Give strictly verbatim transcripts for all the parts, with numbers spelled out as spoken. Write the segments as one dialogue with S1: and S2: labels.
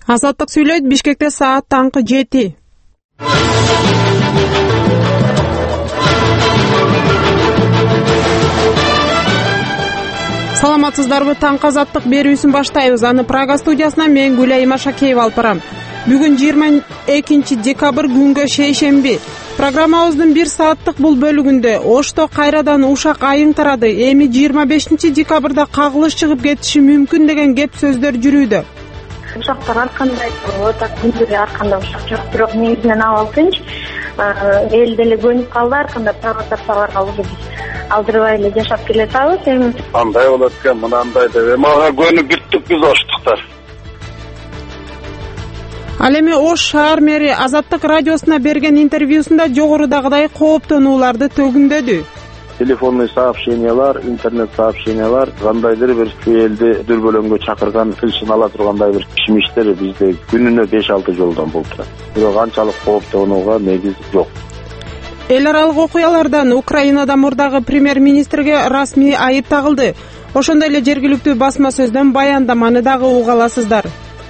S1: Азаттык сүйлөйт. Бишкекте саат таңкы жети. Саламатсыздарбы? Таңкы азаттык берүүсүн баштайбыз. Аны Прага студиясынан мен Гүлайым Ашакеева алып барам. Бүгүн жыйырма экинчи декабрь күнгө шейшемби. Программабыздын бир сааттык бул бөлүгүндө Ошто кайрадан ушак айың тарады. Эми жыйырма бешинчи декабрда кагылыш чыгып кетиши мүмкүн деген кеп сөздөр жүрүүдө.
S2: Ушактар ар кандай так күндүгү ар кандай ушак жок, бирок негизинен абал тынч. Эл деле көнүп калды, ар кандай провокацияларга уже биз алдырбай эле жашап келатабыз. Эми
S3: андай болот экен, мынандай деп мага көнүп бүттүк биз Оштуктар.
S1: Ал эми Ош шаар мэри Азаттык радиосуна берген интервьюсунда жогорудагыдай кооптонууларды төгүндөдү.
S3: Телефонный сообщениялар, интернет сообщениялар, кандайдыр бир элди дүрбөлөңгө чакырган, тилшин ала тургандай бир кишмиштер бизде күнүнө беш алты жолдон болуп турат. Бирок анчалык кооптонууга негиз жок.
S1: Эл аралык окуялардан Украинада мурдагы премьер-министрге расмий айып тагылды. Ошондой эле жергиликтүү басма сөздөн баяндаманы дагы уга аласыздар.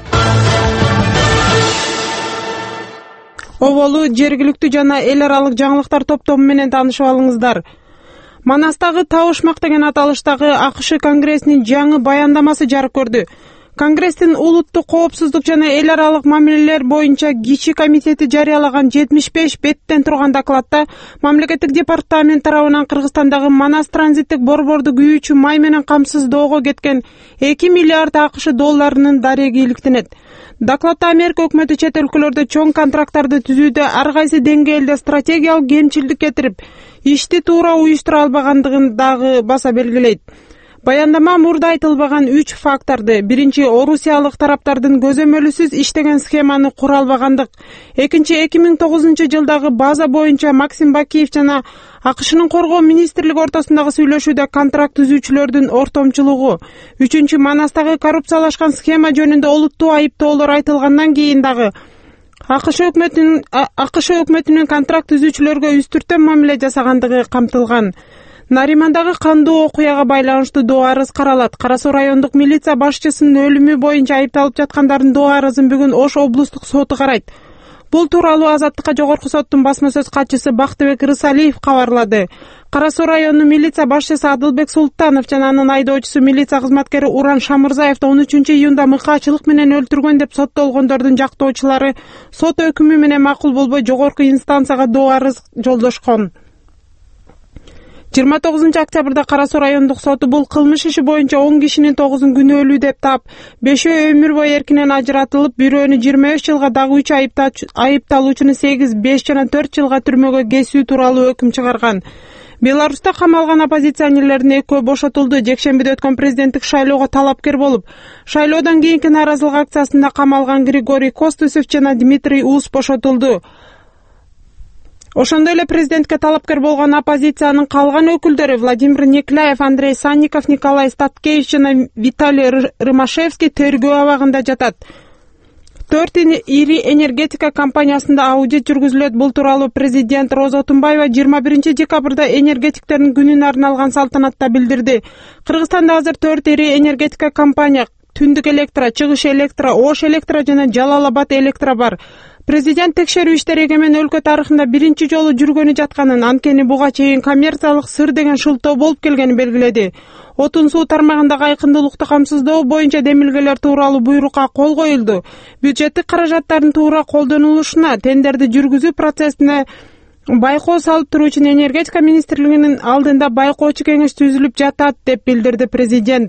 S1: Оболу жергиликтүү жана эл аралык жаңылыктар топтому менен таанышып алыңыздар. Манастагы табышмак деген аталыштагы АКШ Конгрессинин жаңы баяндамасы жарык көрдү. Конгресстин улуттук коопсуздук жана эл аралык мамилелер боюнча кичи комитети жарыялаган жетимиш беш беттен турган докладта мамлекеттик департамент тарабынан Кыргызстандагы Манас транзиттик борборду күйүүчү май менен камсыздоого кеткен эки миллиард АКШ долларынын дареги иликтенет. Докладта Америка өкмөтү чет өлкөлөрдө чоң контракттарды түзүүдө ар кайсы деңгээлде стратегиялык кемчилдик кетирип, ишти туура уюштура албагандыгын дагы баса белгилейт. Баяндама мурда айтылбаган үч факторду: биринчи, орусиялык тараптардын көзөмөлүсүз иштеген схеманы кура албагандык; экинчи, эки миң тогузунчу жылдагы база боюнча Максим Бакиев жана АКШнын коргоо министрлиги ортосундагы сүйлөшүүдө контракт түзүүчүлөрдүн ортомчулугу; үчүнчү, Манастагы коррупциялашкан схема жөнүндө олуттуу айыптоолор айтылгандан кийин дагы АКШ өкмөтүнүн АКШ өкмөтүнүн контракт түзүүчүлөргө үстүртөн мамиле жасагандыгы камтылган. Наримандагы кандуу окуяга байланыштуу доо арыз каралат. Кара Суу райондук милиция башчысынын өлүмү боюнча айыпталып жаткандардын доо арызын бүгүн Ош облустук соту карайт. Бул тууралуу Азаттыкка жогорку соттун басма сөз катчысы Бактыбек Рысалиев кабарлады. Кара Суу районунун милиция башчысы Адылбек Султанов жана анын айдоочусу милиция кызматкери Уран Шамырзаевди он үчүнчү июнда мыкаачылык менен өлтүргөн деп соттолгондордун жактоочулары сот өкүмү менен макул болбой жогорку инстанцияга доо арыз жолдошкон. жыйырма тогузунчу октябрда Кара Суу райондук соту бул кылмыш иши боюнча он кишинин тогузун күнөөлүү деп таап, бешөө өмүр бою эркинен ажыратылып, бирөөнү жыйырма беш жылга, дагы үч айыпталуучуну сегиз, беш жана төрт жылга түрмөгө кесүү тууралуу өкүм чыгарган. Беларуста камалган оппозиционерлердин экөө бошотулду. Жекшембиде өткөн президенттик шайлоого талапкер болуп, шайлоодон кийинки нааразылык акциясында камалган Григорий Костусов жана Дмитрий Ус бошотулду. Ошондой эле президентке талапкер болгон оппозициянын калган өкүлдөрү Владимир Некляев, Андрей Санников, Николай Статкевич жана Виталий Рымашевский тергөө абагында жатат. Төрт ири энергетика компаниясында аудит жүргүзүлөт. Бул тууралуу президент Роза Отунбаева жыйырма биринчи декабрда энергетиктердин күнүнө арналган салтанатта билдирди. Кыргызстанда азыр төрт ири энергетика компания: Түндүк электро, Чыгыш электро, Ош электро жана Жалал Абад электро бар. Президент текшерүү иштери эгемен өлкө тарыхында биринчи жолу жүргөнү жатканын, анткени буга чейин коммерциялык сыр деген шылтоо болуп келгенин белгиледи. Отун суу тармагындагы айкындуулукту камсыздоо боюнча демилгелер тууралуу буйрукка кол коюлду. Бюджеттик каражаттардын туура колдонулушуна, тендерди жүргүзүү процессине байкоо салып туруу үчүн энергетика министрлигинин алдында байкоочу кеңеш түзүлүп жатат, деп билдирди президент.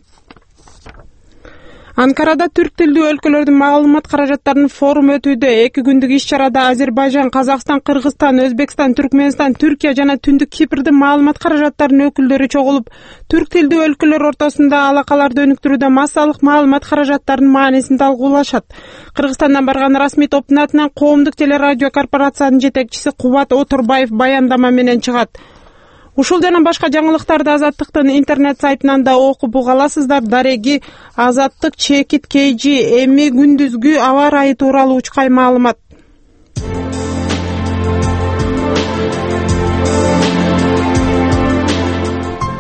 S1: Анкарада түрк тилдүү өлкөлөрдүн маалымат каражаттарынын форуму өтүүдө. Эки күндүк иш-чарада Азербайжан, Казакстан, Кыргызстан, Өзбекстан, Түркмөнстан, Түркия жана Түндүк Кипрдин маалымат каражаттарынын өкүлдөрү чогулуп, түрк тилдүү өлкөлөр ортосунда алакаларды өнүктүрүүдө массалык маалымат каражаттарынын маанисин талкуулашат. Кыргызстандан барган расмий топтун атынан Коомдук телерадио корпорациянын жетекчиси Кубат Отурбаев баяндама менен чыгат. Ушул жана башка жаңылыктарды Азаттыктын интернет сайтынан да окуп уга аласыздар. Дареги Азаттык чекит кейжи. Эми күндүзгү аба ырайы тууралуу учкай маалымат.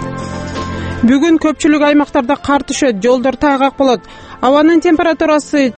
S1: Бүгүн көпчүлүк аймактарда кар түшөт, жолдор тайгак болот. Абанын температурасы